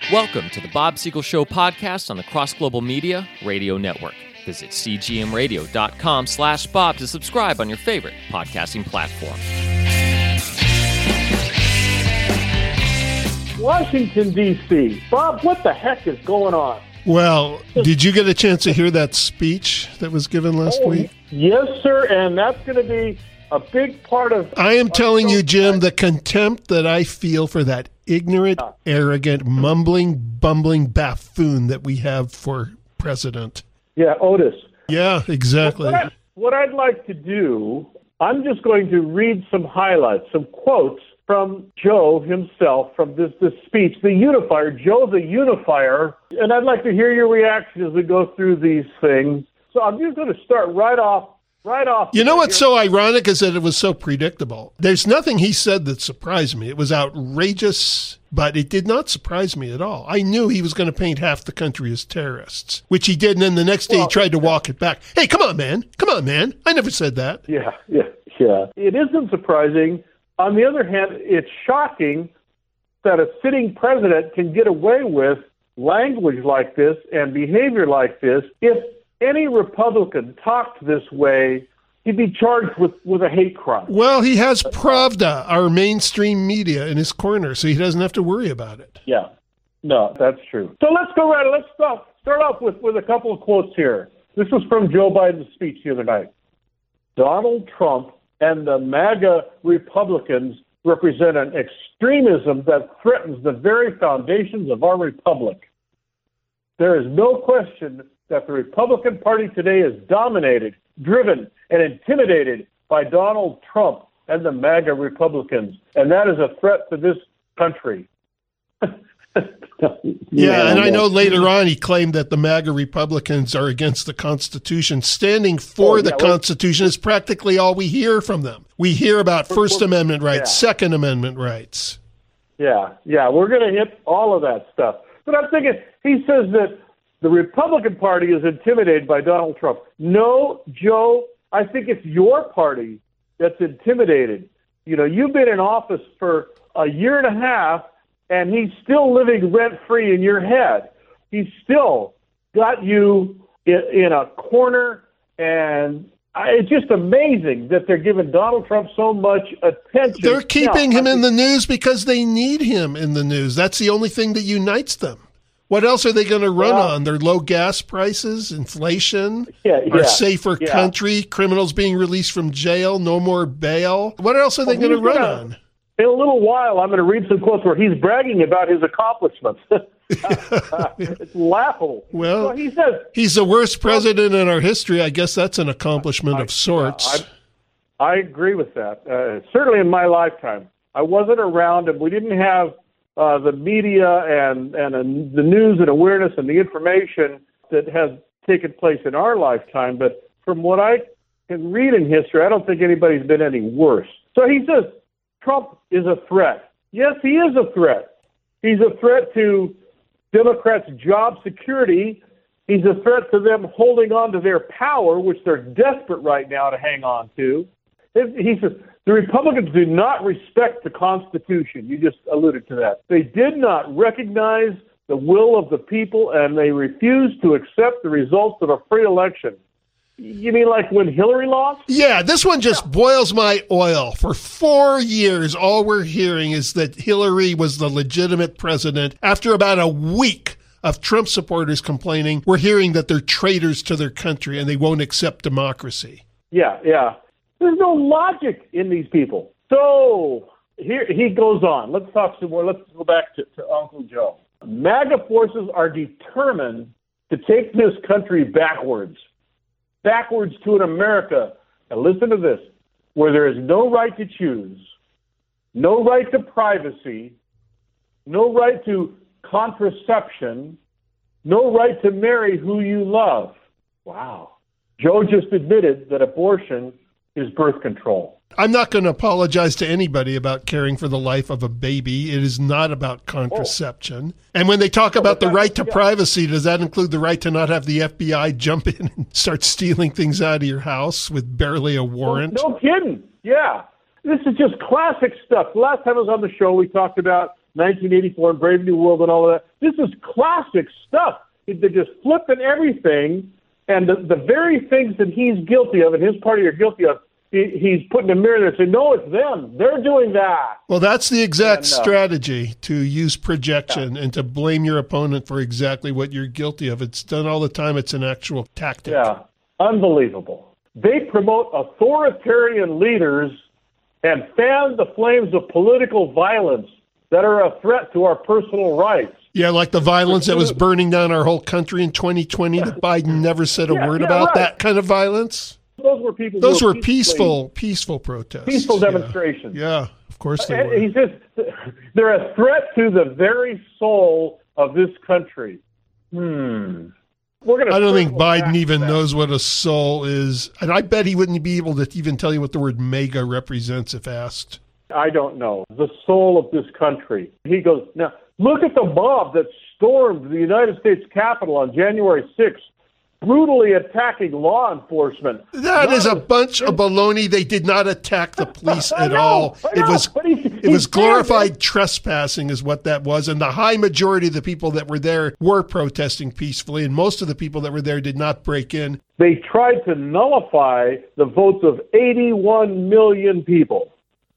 Welcome to the Bob Siegel Show podcast on the Cross Global Media Radio Network. Visit cgmradio.com/Bob to subscribe on your favorite podcasting platform. Washington, D.C. Bob, what the heck is going on? Well, did you get a chance to hear that speech that was given last week? Yes, sir, and that's going to be a big part of... I am telling you, Jim, the contempt that I feel for that ignorant, arrogant, mumbling, bumbling buffoon that we have for president. Yeah, Otis. Yeah, exactly. What I'd like to do, I'm just going to read some highlights, some quotes from Joe himself, from this speech, the unifier, Joe the unifier, and I'd like to hear your reaction as we go through these things. So I'm just going to start right off. You know what's so ironic is that it was so predictable. There's nothing he said that surprised me. It was outrageous, but it did not surprise me at all. I knew he was going to paint half the country as terrorists, which he did, and then the next day he tried to walk it back. Hey, come on, man. I never said that. Yeah. It isn't surprising. On the other hand, it's shocking that a sitting president can get away with language like this and behavior like this. If any Republican talked this way, he'd be charged with a hate crime. Well, he has Pravda, our mainstream media, in his corner, so he doesn't have to worry about it. Yeah. No, that's true. So let's go right. Let's start off with a couple of quotes here. This was from Joe Biden's speech the other night. Donald Trump and the MAGA Republicans represent an extremism that threatens the very foundations of our republic. There is no question that the Republican Party today is dominated, driven, and intimidated by Donald Trump and the MAGA Republicans, and that is a threat to this country. Yeah, and I know later on he claimed that the MAGA Republicans are against the Constitution. Standing for the Constitution is practically all we hear from them. We hear about First Amendment rights, Second Amendment rights. Yeah, we're going to hit all of that stuff. But I'm thinking, he says that the Republican Party is intimidated by Donald Trump. No, Joe, I think it's your party that's intimidated. You know, you've been in office for a year and a half, and he's still living rent-free in your head. He's still got you in a corner, and it's just amazing that they're giving Donald Trump so much attention. They're keeping him in the news because they need him in the news. That's the only thing that unites them. What else are they going to run on? Their low gas prices, inflation, our safer country, criminals being released from jail, no more bail. What else are they going to run on? In a little while, I'm going to read some quotes where he's bragging about his accomplishments. It's laughable. Well, he says he's the worst president in our history. I guess that's an accomplishment of sorts. I agree with that. Certainly in my lifetime. I wasn't around, and we didn't have the media and the news and awareness and the information that has taken place in our lifetime. But from what I can read in history, I don't think anybody's been any worse. So he says Trump is a threat. Yes, he is a threat. He's a threat to Democrats' job security. He's a threat to them holding on to their power, which they're desperate right now to hang on to. He says, the Republicans do not respect the Constitution. You just alluded to that. They did not recognize the will of the people, and they refused to accept the results of a free election. You mean like when Hillary lost? Yeah, this one just boils my oil. For 4 years, all we're hearing is that Hillary was the legitimate president. After about a week of Trump supporters complaining, we're hearing that they're traitors to their country and they won't accept democracy. Yeah. There's no logic in these people. So here he goes on. Let's talk some more. Let's go back to Uncle Joe. MAGA forces are determined to take this country backwards to an America, and listen to this, where there is no right to choose, no right to privacy, no right to contraception, no right to marry who you love. Wow. Joe just admitted that abortion is birth control. I'm not going to apologize to anybody about caring for the life of a baby. It is not about contraception. And when they talk about the right to privacy, does that include the right to not have the FBI jump in and start stealing things out of your house with barely a warrant? No kidding. Yeah. This is just classic stuff. The last time I was on the show, we talked about 1984 and Brave New World and all of that. This is classic stuff. They're just flipping everything, and the very things that he's guilty of and his party are guilty of, he's putting a mirror there and saying, no, it's them. They're doing that. Well, that's the exact strategy, to use projection and to blame your opponent for exactly what you're guilty of. It's done all the time. It's an actual tactic. Yeah, unbelievable. They promote authoritarian leaders and fan the flames of political violence that are a threat to our personal rights. Yeah, like the violence that was burning down our whole country in 2020 that Biden never said a word about, right. That kind of violence. Those were people. Those were peaceful protests. Peaceful demonstrations. Yeah, of course they were. He says they're a threat to the very soul of this country. I don't think Biden even knows what a soul is. And I bet he wouldn't be able to even tell you what the word MAGA represents if asked. I don't know. The soul of this country. He goes, now, look at the mob that stormed the United States Capitol on January 6th. Brutally attacking law enforcement. That is a bunch of baloney. They did not attack the police at all. It was glorified trespassing is what that was. And the high majority of the people that were there were protesting peacefully. And most of the people that were there did not break in. They tried to nullify the votes of 81 million people.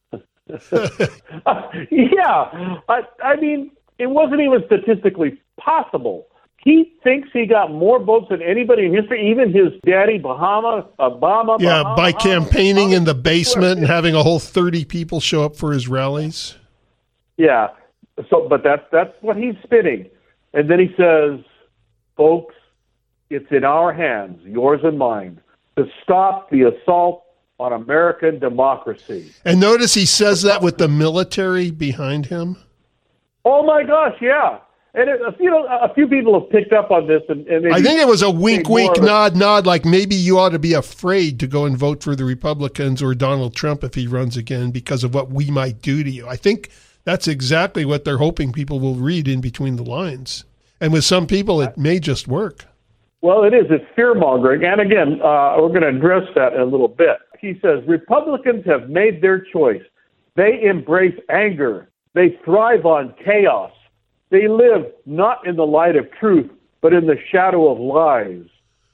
I mean, it wasn't even statistically possible. He thinks he got more votes than anybody in history, even his daddy, Obama. Yeah, by campaigning in the basement and having a whole 30 people show up for his rallies. Yeah, but that's what he's spinning. And then he says, folks, it's in our hands, yours and mine, to stop the assault on American democracy. And notice he says that with the military behind him. Oh, my gosh, yeah. And a few people have picked up on this. And I think it was a wink, nod, like maybe you ought to be afraid to go and vote for the Republicans or Donald Trump if he runs again because of what we might do to you. I think that's exactly what they're hoping people will read in between the lines. And with some people, it may just work. Well, it is. It's fear-mongering. And again, we're going to address that in a little bit. He says, Republicans have made their choice. They embrace anger. They thrive on chaos. They live not in the light of truth, but in the shadow of lies.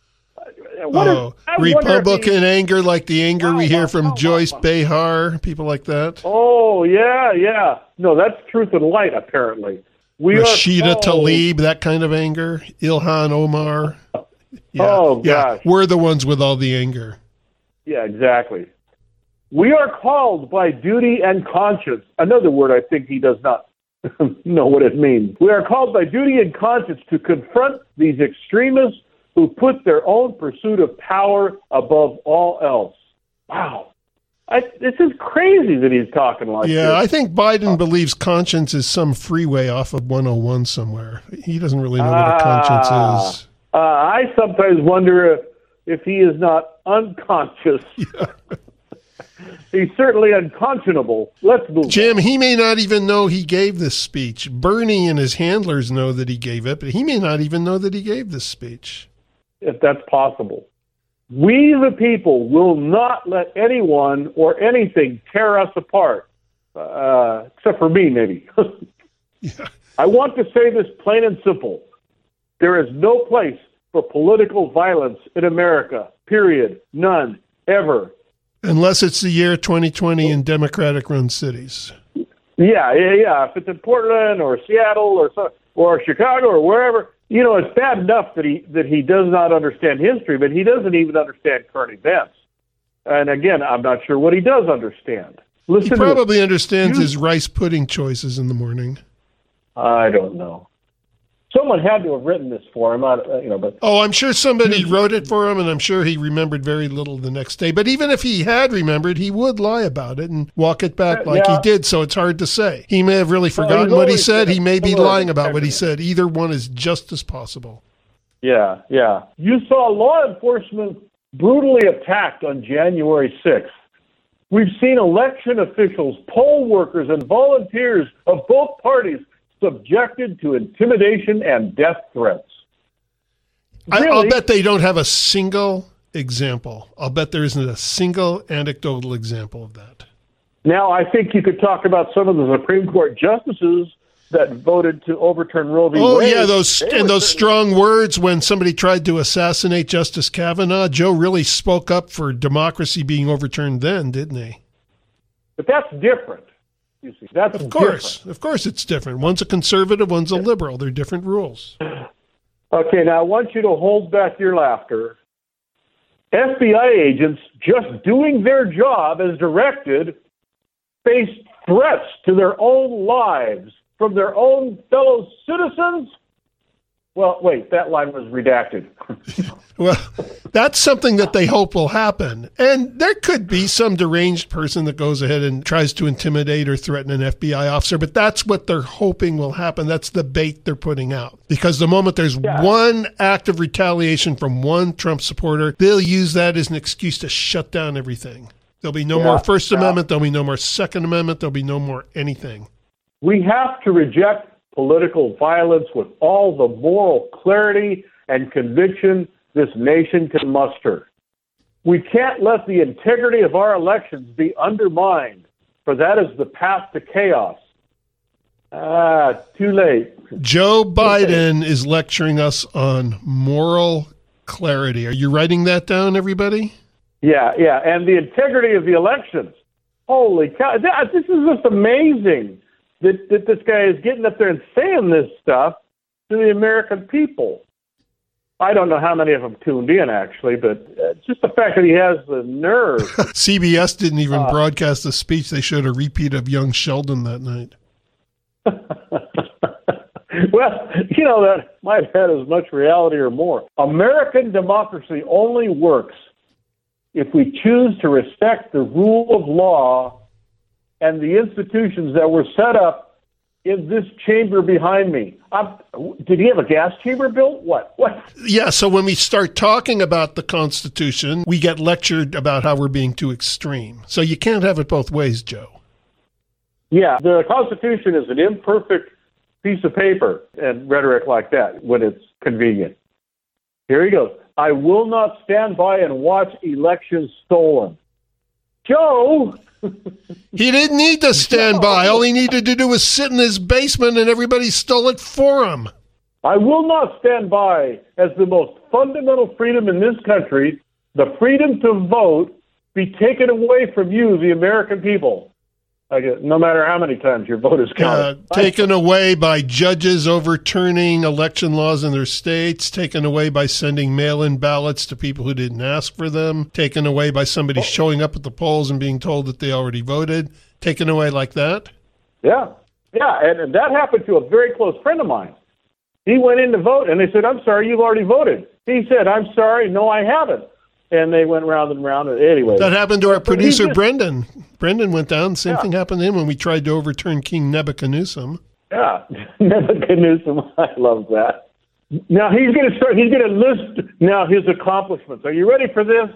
Republican anger, like the anger we hear from Joyce Behar, people like that. Oh, yeah. No, that's truth and light, apparently. Rashida Tlaib, that kind of anger. Ilhan Omar. Yeah, oh, gosh. Yeah. We're the ones with all the anger. Yeah, exactly. We are called by duty and conscience. Another word I think he does not know what it means. We are called by duty and conscience to confront these extremists who put their own pursuit of power above all else. Wow. This is crazy that he's talking like this. Yeah, I think Biden believes conscience is some freeway off of 101 somewhere. He doesn't really know what a conscience is. I sometimes wonder if he is not unconscious. Yeah. He's certainly unconscionable. Let's move Jim, on. He may not even know he gave this speech. Bernie and his handlers know that he gave it, but he may not even know that he gave this speech. If that's possible. We, the people, will not let anyone or anything tear us apart, except for me, maybe. Yeah. I want to say this plain and simple. There is no place for political violence in America, period. None, ever. Unless it's the year 2020 in Democratic-run cities. Yeah. If it's in Portland or Seattle or Chicago or wherever, it's bad enough that he does not understand history, but he doesn't even understand current events. And again, I'm not sure what he does understand. He probably understands his rice pudding choices in the morning. I don't know. Someone had to have written this for him, but... Oh, I'm sure somebody wrote it for him, and I'm sure he remembered very little the next day. But even if he had remembered, he would lie about it and walk it back like he did, so it's hard to say. He may have really forgotten what he said. He may be lying about what he said. Either one is just as possible. Yeah. You saw law enforcement brutally attacked on January 6th. We've seen election officials, poll workers, and volunteers of both parties subjected to intimidation and death threats. Really? I'll bet they don't have a single example. I'll bet there isn't a single anecdotal example of that. Now, I think you could talk about some of the Supreme Court justices that voted to overturn Roe v. Wade. Oh, yeah, those strong words when somebody tried to assassinate Justice Kavanaugh. Joe really spoke up for democracy being overturned then, didn't he? But that's different. You see, that's different. Of course it's different. One's a conservative, one's a liberal. They're different rules. Okay, now I want you to hold back your laughter. FBI agents just doing their job as directed faced threats to their own lives from their own fellow citizens. Well, wait, that line was redacted. Well, that's something that they hope will happen. And there could be some deranged person that goes ahead and tries to intimidate or threaten an FBI officer, but that's what they're hoping will happen. That's the bait they're putting out. Because the moment there's one act of retaliation from one Trump supporter, they'll use that as an excuse to shut down everything. There'll be no more First Amendment. There'll be no more Second Amendment. There'll be no more anything. We have to reject political violence with all the moral clarity and conviction this nation can muster. We can't let the integrity of our elections be undermined, for that is the path to chaos. Too late. Joe Biden is lecturing us on moral clarity. Are you writing that down, everybody? Yeah, and the integrity of the elections. Holy cow, this is just amazing that this guy is getting up there and saying this stuff to the American people. I don't know how many of them tuned in, actually, but just the fact that he has the nerve. CBS didn't even broadcast the speech. They showed a repeat of Young Sheldon that night. Well, that might have had as much reality or more. American democracy only works if we choose to respect the rule of law and the institutions that were set up in this chamber behind me. Did he have a gas chamber built? What? Yeah, so when we start talking about the Constitution, we get lectured about how we're being too extreme. So you can't have it both ways, Joe. Yeah, the Constitution is an imperfect piece of paper and rhetoric like that when it's convenient. Here he goes. I will not stand by and watch elections stolen. Joe! He didn't need to stand by. All he needed to do was sit in his basement and everybody stole it for him. I will not stand by as the most fundamental freedom in this country, the freedom to vote, be taken away from you, the American people. No matter how many times your vote is counted. Taken away by judges overturning election laws in their states, taken away by sending mail-in ballots to people who didn't ask for them, taken away by somebody showing up at the polls and being told that they already voted, taken away like that? Yeah, and that happened to a very close friend of mine. He went in to vote, and they said, I'm sorry, you've already voted. He said, I'm sorry, no, I haven't. And they went round and round. Anyway, that happened to our producer, Brendan. Brendan went down. Same thing happened to him when we tried to overturn King Nebuchadnezzar. Yeah, Nebuchadnezzar. I love that. Now he's going to list now his accomplishments. Are you ready for this?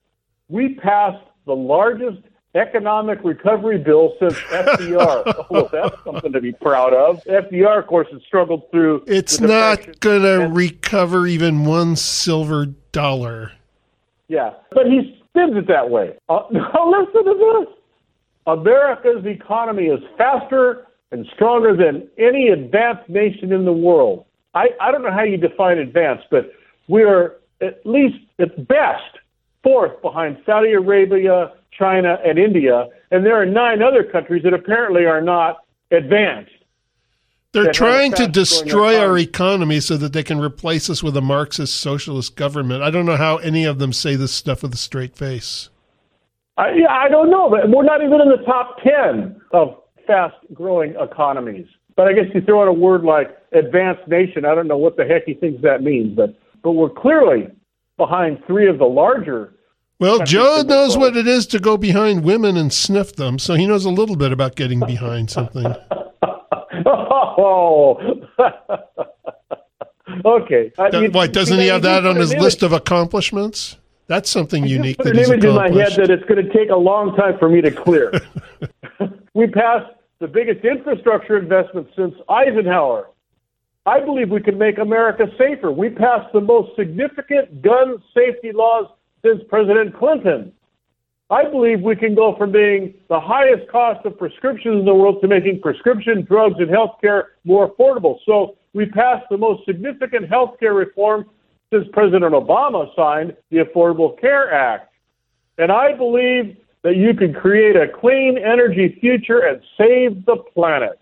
We passed the largest economic recovery bill since FDR. Oh, that's something to be proud of. FDR, of course, has struggled through. It's not going to recover even one silver dollar. Yeah, but he spins it that way. Now listen to this. America's economy is faster and stronger than any advanced nation in the world. I don't know how you define advanced, but we are at least, at best, fourth behind Saudi Arabia, China, and India, and there are 9 other countries that apparently are not advanced. They're trying to destroy our economy so that they can replace us with a Marxist socialist government. I don't know how any of them say this stuff with a straight face. I don't know, but we're not even in the top 10 of fast-growing economies. But I guess you throw in a word like advanced nation, I don't know what the heck he thinks that means, but we're clearly behind 3 of the larger. Well, Joe knows what it is to go behind women and sniff them, so he knows a little bit about getting behind something. Oh, okay. Doesn't he have that on his list of accomplishments? That's something unique that he's accomplished. Put an image in my head that it's going to take a long time for me to clear. We passed the biggest infrastructure investment since Eisenhower. I believe we can make America safer. We passed the most significant gun safety laws since President Clinton. I believe we can go from being the highest cost of prescriptions in the world to making prescription drugs and healthcare more affordable. So we passed the most significant healthcare reform since President Obama signed the Affordable Care Act. And I believe that you can create a clean energy future and save the planet.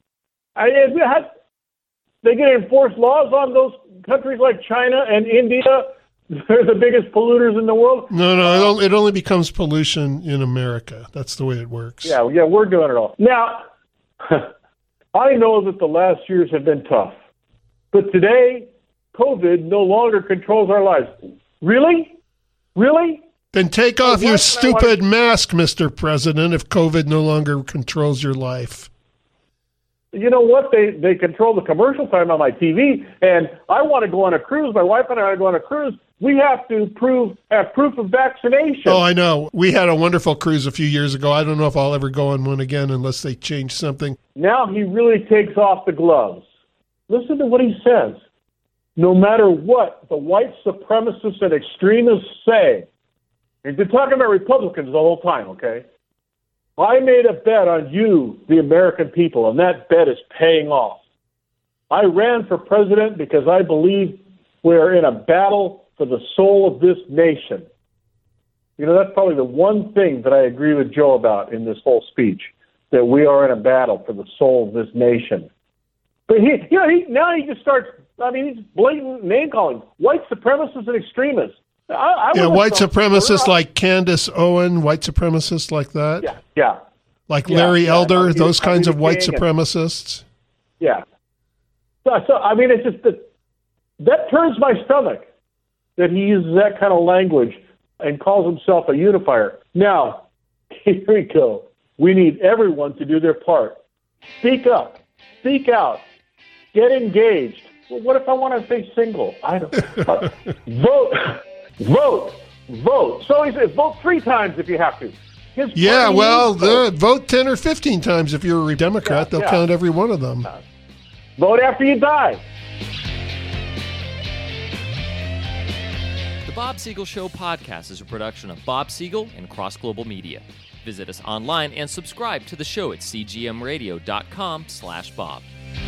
They can enforce laws on those countries like China and India. They're the biggest polluters in the world. No, it only becomes pollution in America. That's the way it works. Yeah, we're doing it all. Now, I know that the last years have been tough, but today, COVID no longer controls our lives. Really? Really? Then take off your stupid mask, Mr. President, if COVID no longer controls your life. You know what? They control the commercial time on my TV, and I want to go on a cruise. My wife and I want to go on a cruise. We have to have proof of vaccination. Oh, I know. We had a wonderful cruise a few years ago. I don't know if I'll ever go on one again unless they change something. Now he really takes off the gloves. Listen to what he says. No matter what the white supremacists and extremists say, and they're talking about Republicans the whole time, okay? I made a bet on you, the American people, and that bet is paying off. I ran for president because I believe we're in a battle for the soul of this nation. You know, that's probably the one thing that I agree with Joe about in this whole speech, that we are in a battle for the soul of this nation. But now he just starts, he's blatant name-calling, white supremacists and extremists. White supremacists like Candace Owen, white supremacists like that. Yeah. Like Larry Elder, those kinds of white supremacists. Yeah. So it's just that turns my stomach that he uses that kind of language and calls himself a unifier. Now, here we go. We need everyone to do their part. Speak up. Speak out. Get engaged. Well, what if I want to stay single? I don't. Vote. So he says, vote 3 times if you have to. Vote 10 or 15 times if you're a Democrat. They'll count every one of them. Vote after you die. The Bob Siegel Show podcast is a production of Bob Siegel and Cross Global Media. Visit us online and subscribe to the show at cgmradio.com/Bob.